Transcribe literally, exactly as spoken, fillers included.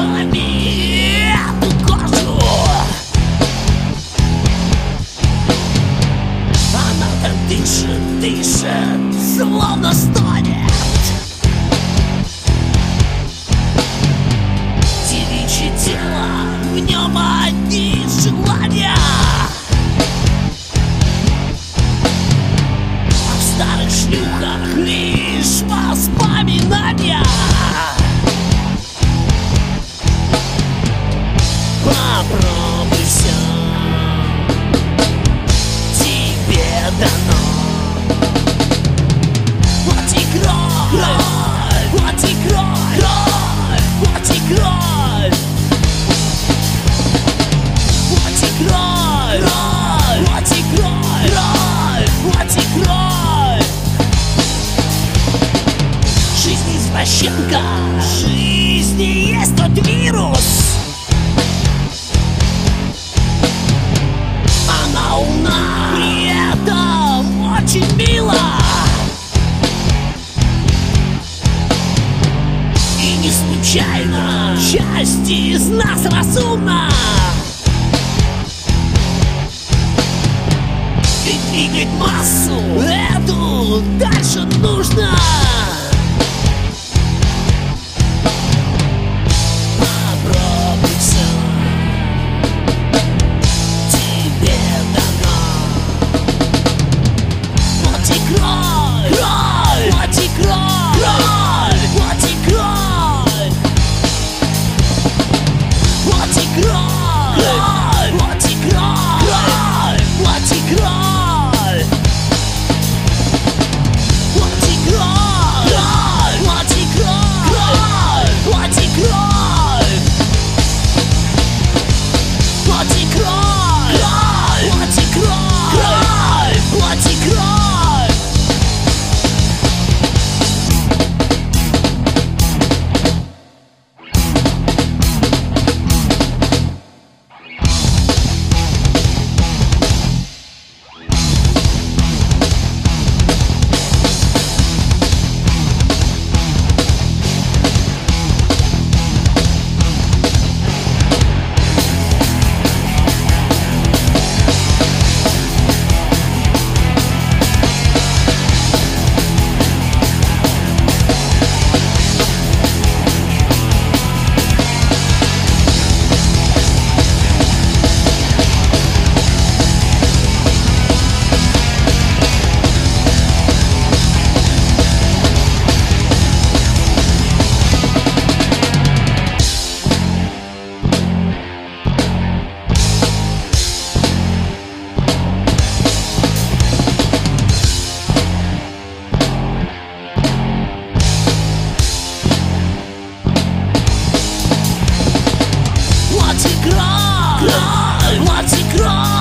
зубами эту кожу. Она так дышит, дышит, словно стонет. Девичье тело, в нем одни желания. А в старых шлюхах лишь воспоминания. Попробуй все, тебе дано. Вот и кровь, вот и кровь, кровь, вот и кровь, вот и кровь, кровь, вот и кровь, кровь, вот и кровь. Жизнь извращенка, в жизни есть тот вирус. Она умна, при этом очень мила. И не случайно часть из нас разумна. И двигать массу эту дальше нужно. Попробуй все, тебе дано. Вот и кровь, кровь, вот и кровь, кровь, вот и кровь, вот и кровь, кровь, вот и кровь, кровь, вот и кровь, вот и кровь, кровь, вот и кровь, кровь, вот и кровь, вот и кровь, кровь, вот и кровь, кровь, вот и кровь. Вот и кровь, вот и кровь.